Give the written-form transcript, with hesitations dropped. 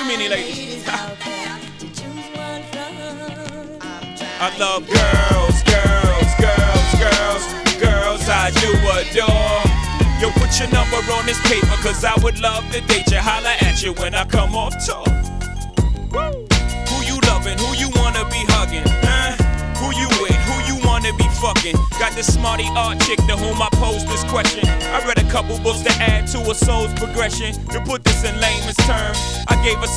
to me, ladies. I love girls, girls, girls, girls, girls I do adore. Yo, put your number on this paper, cause I would love to date you. Holla at you when I come off tour. Who you loving? Who you wanna be hugging? Who you with? Who you wanna be fucking? Got this smarty art chick to whom I pose this question. I read a couple books to add to a soul's progression. To put this in layman's terms, I gave her